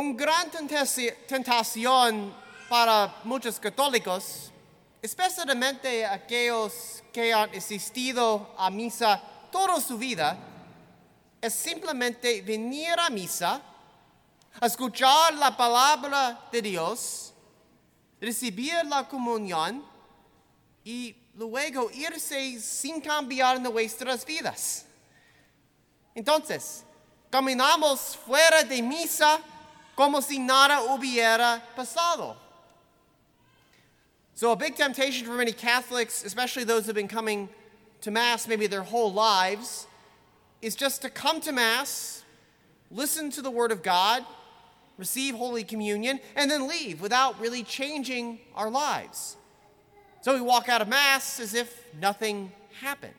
Un gran tentación para muchos católicos, especialmente aquellos que han asistido a misa toda su vida, es simplemente venir a misa, escuchar la palabra de Dios, recibir la comunión y luego irse sin cambiar nuestras vidas. Entonces, caminamos fuera de misa como si nada hubiera pasado. So a big temptation for many Catholics, especially those who have been coming to Mass maybe their whole lives, is just to come to Mass, listen to the Word of God, receive Holy Communion, and then leave without really changing our lives. So we walk out of Mass as if nothing happened.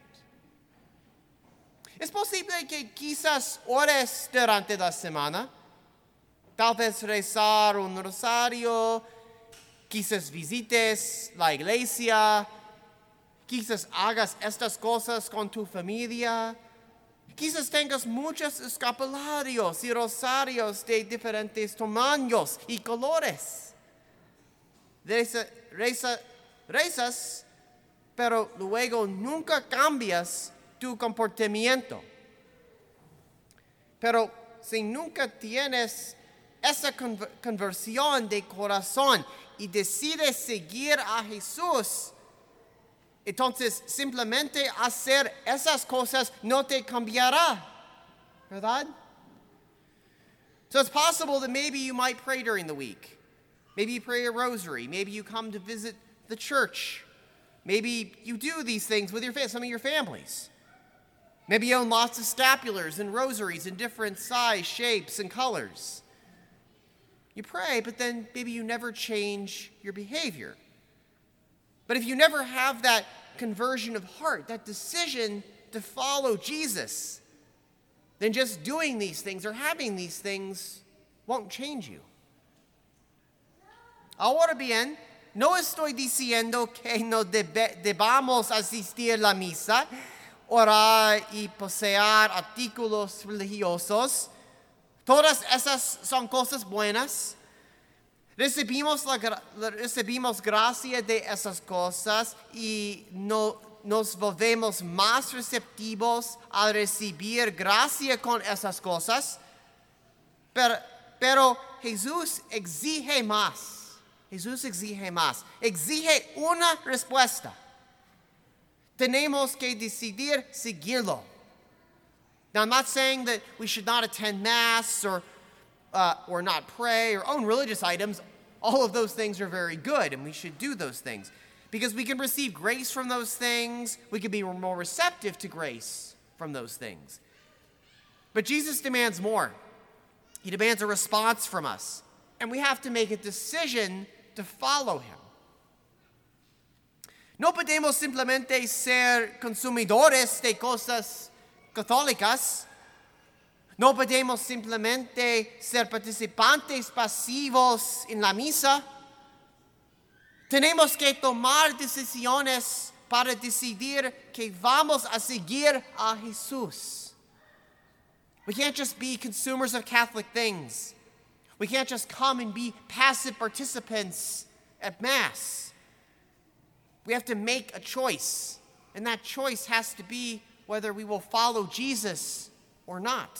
Es posible que quizás ores durante la semana, tal vez rezar un rosario, quizás visites la iglesia, quizás hagas estas cosas con tu familia, quizás tengas muchos escapularios y rosarios de diferentes tamaños y colores. Rezas, pero luego nunca cambias tu comportamiento. Pero si nunca tienes esa conversión de corazón y decides seguir a Jesús, entonces simplemente hacer esas cosas no te cambiará, ¿verdad? So it's possible that maybe you might pray during the week. Maybe you pray a rosary. Maybe you come to visit the church. Maybe you do these things with some of your families. Maybe you own lots of scapulars and rosaries in different size, shapes, and colors. You pray, but then maybe you never change your behavior. But if you never have that conversion of heart, that decision to follow Jesus, then just doing these things or having these things won't change you. Ahora bien, no estoy diciendo que no debamos asistir a la misa, orar y poseer artículos religiosos. Todas esas son cosas buenas. Recibimos gracia de esas cosas y nos volvemos más receptivos al recibir gracia con esas cosas. Pero Jesús exige más. Exige una respuesta. Tenemos que decidir seguirlo. Now, I'm not saying that we should not attend Mass or not pray or own religious items. All of those things are very good, and we should do those things. Because we can receive grace from those things. We can be more receptive to grace from those things. But Jesus demands more. He demands a response from us. And we have to make a decision to follow him. No podemos simplemente ser consumidores de cosas católicas. No podemos simplemente ser participantes pasivos en la misa. Tenemos que tomar decisiones para decidir que vamos a seguir a Jesús. We can't just be consumers of Catholic things. We can't just come and be passive participants at Mass. We have to make a choice, and that choice has to be whether we will follow Jesus or not.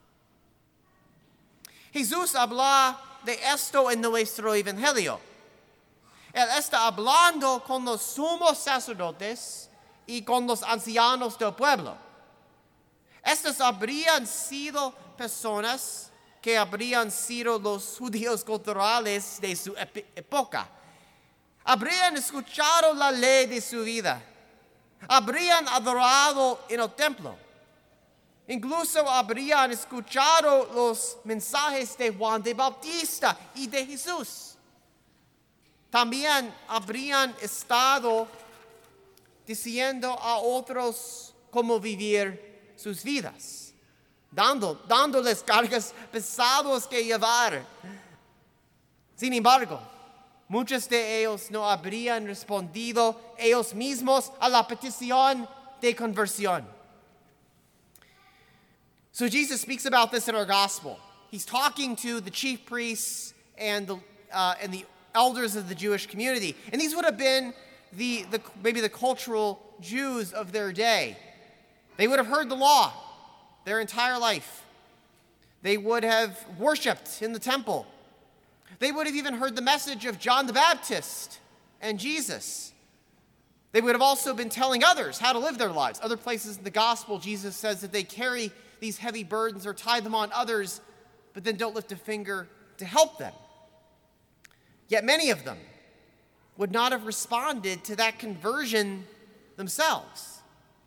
Jesús habla de esto en nuestro evangelio. Él está hablando con los sumos sacerdotes y con los ancianos del pueblo. Estas habrían sido personas que habrían sido los judíos culturales de su época. Habrían escuchado la ley de su vida. Habrían adorado en el templo. Incluso habrían escuchado los mensajes de Juan de Bautista y de Jesús. También habrían estado diciendo a otros cómo vivir sus vidas, dándoles cargas pesadas que llevar. Sin embargo, muchos de ellos no habrían respondido ellos mismos a la petición de conversión. So Jesus speaks about this in our gospel. he's talking to the chief priests and the elders of the Jewish community. And these would have been maybe the cultural Jews of their day. They would have heard the law their entire life. They would have worshipped in the temple. They would have even heard the message of John the Baptist and Jesus. They would have also been telling others how to live their lives. Other places in the gospel, Jesus says that they carry these heavy burdens or tie them on others, but then don't lift a finger to help them. Yet many of them would not have responded to that conversion themselves.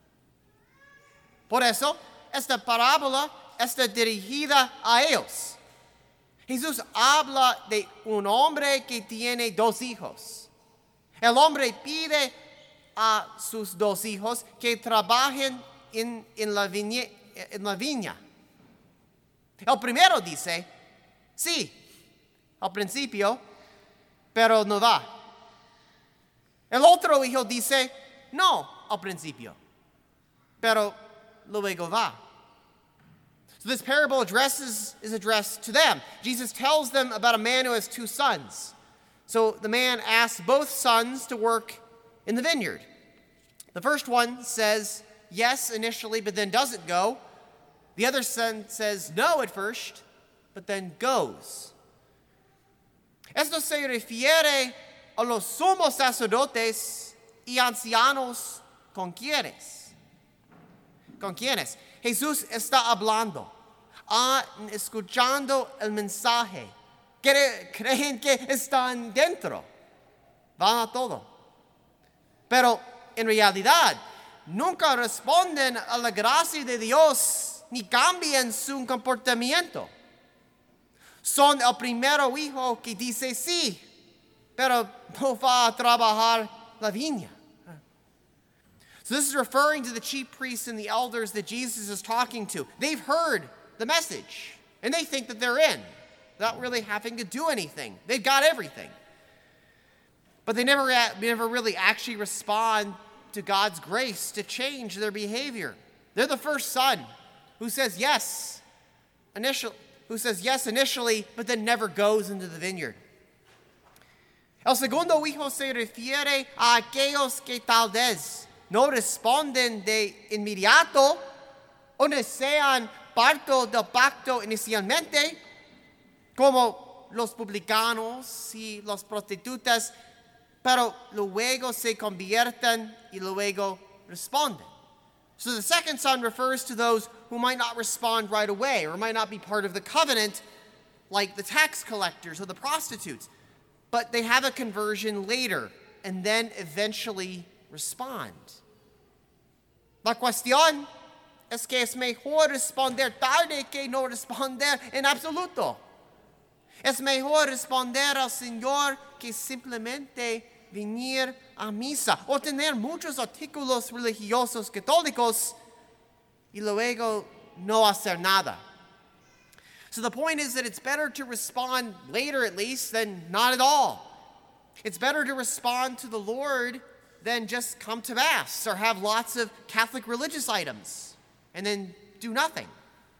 Por eso, esta parábola está dirigida a ellos. Jesús habla de un hombre que tiene dos hijos. El hombre pide a sus dos hijos que trabajen en la viña. El primero dice, sí, al principio, pero no va. El otro hijo dice, no, al principio, pero luego va. So this parable is addressed to them. Jesus tells them about a man who has two sons. So the man asks both sons to work in the vineyard. The first one says yes initially, but then doesn't go. The other son says no at first, but then goes. Esto se refiere a los sumos sacerdotes y ancianos con quienes. ¿Con quiénes? Jesús está hablando, escuchando el mensaje. Creen que están dentro. Van a todo. Pero en realidad, nunca responden a la gracia de Dios ni cambian su comportamiento. Son el primero hijo que dice sí, pero no va a trabajar la viña. So this is referring to the chief priests and the elders that Jesus is talking to. They've heard the message, and they think that they're in, without really having to do anything. They've got everything. But they never really actually respond to God's grace to change their behavior. They're the first son who says yes initially, but then never goes into the vineyard. El segundo hijo se refiere a aquellos que tal vez no responden de inmediato o no sean parte del pacto inicialmente, como los publicanos y las prostitutas, pero luego se convierten y luego responden. So the second son refers to those who might not respond right away or might not be part of the covenant, like the tax collectors or the prostitutes, but they have a conversion later and then eventually respond. La cuestión es que es mejor responder tarde que no responder en absoluto. Es mejor responder al Señor que simplemente venir a misa o tener muchos artículos religiosos católicos y luego no hacer nada. So the point is that it's better to respond later at least than not at all. It's better to respond to the Lord than just come to Mass or have lots of Catholic religious items and then do nothing.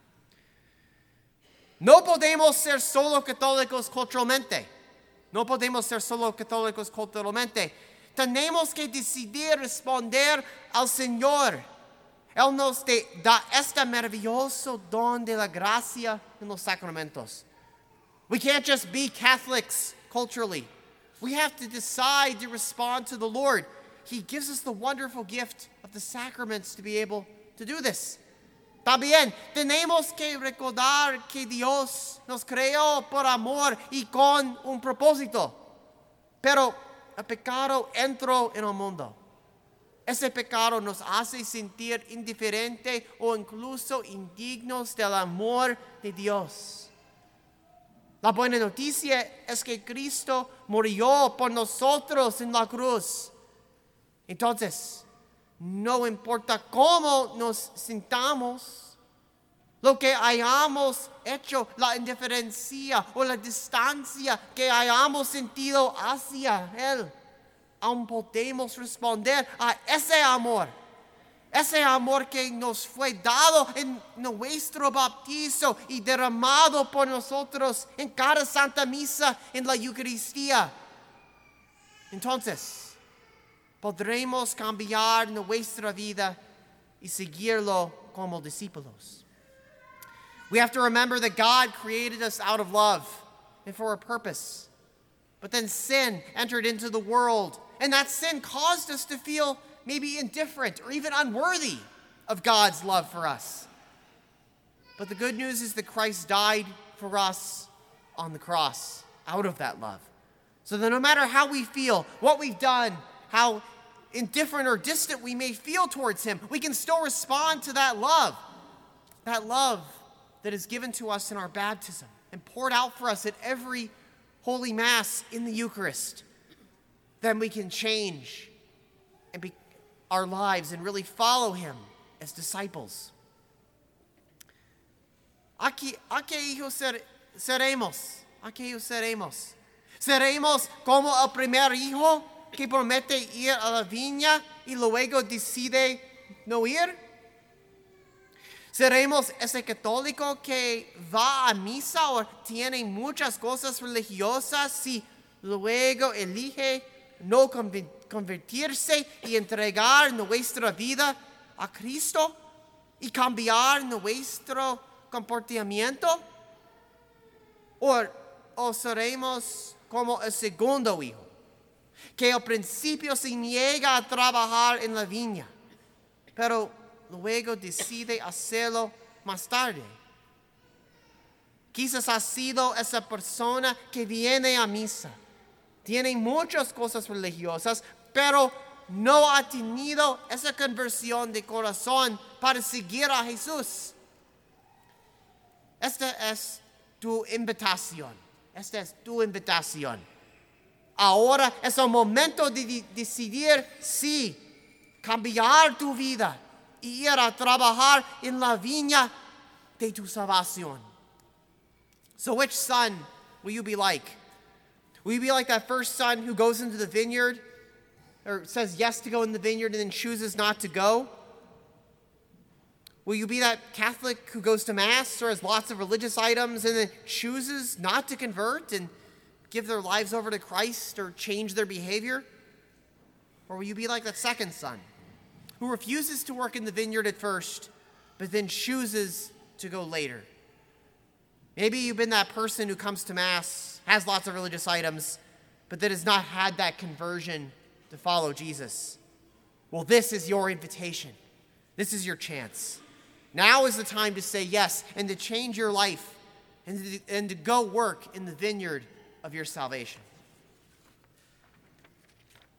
No podemos ser solo católicos culturalmente. No podemos ser solo católicos culturalmente. Tenemos que decidir responder al Señor. Él nos da este maravilloso don de la gracia en los sacramentos. We can't just be Catholics culturally. We have to decide to respond to the Lord. He gives us the wonderful gift of the sacraments to be able to do this. También tenemos que recordar que Dios nos creó por amor y con un propósito. Pero el pecado entró en el mundo. Ese pecado nos hace sentir indiferente o incluso indignos del amor de Dios. La buena noticia es que Cristo murió por nosotros en la cruz. Entonces, no importa cómo nos sintamos, lo que hayamos hecho, la indiferencia o la distancia que hayamos sentido hacia Él, aún podemos responder a ese amor Ese amor que nos fue dado en nuestro bautizo y derramado por nosotros en cada Santa Misa en la Eucaristía. Entonces, podremos cambiar nuestra vida y seguirlo como discípulos. We have to remember that God created us out of love and for a purpose. But then sin entered into the world, and that sin caused us to feel maybe indifferent or even unworthy of God's love for us. But the good news is that Christ died for us on the cross out of that love. So that no matter how we feel, what we've done, how indifferent or distant we may feel towards him, we can still respond to that love that is given to us in our baptism and poured out for us at every Holy Mass in the Eucharist. Then we can change and our lives and really follow him as disciples. ¿A qué hijos seremos? ¿A qué hijos seremos? ¿Seremos como el primer hijo que promete ir a la viña y luego decide no ir? ¿Seremos ese católico que va a misa o tiene muchas cosas religiosas y luego elige no convertirse y entregar nuestra vida a Cristo y cambiar nuestro comportamiento? ¿O seremos como el segundo hijo, que al principio se niega a trabajar en la viña, pero luego decide hacerlo más tarde? Quizás ha sido esa persona que viene a misa, tiene muchas cosas religiosas, pero no ha tenido esa conversión de corazón para seguir a Jesús. Esta es tu invitación. Ahora es el momento de decidir si cambiar tu vida y ir a trabajar en la viña de tu salvación. So which son will you be like? Will you be like that first son who goes into the vineyard or says yes to go in the vineyard and then chooses not to go? Will you be that Catholic who goes to Mass or has lots of religious items and then chooses not to convert and give their lives over to Christ or change their behavior? Or will you be like that second son who refuses to work in the vineyard at first, but then chooses to go later? Maybe you've been that person who comes to Mass, has lots of religious items, but that has not had that conversion to follow Jesus. Well, this is your invitation. This is your chance. Now is the time to say yes and to change your life and to go work in the vineyard of your salvation.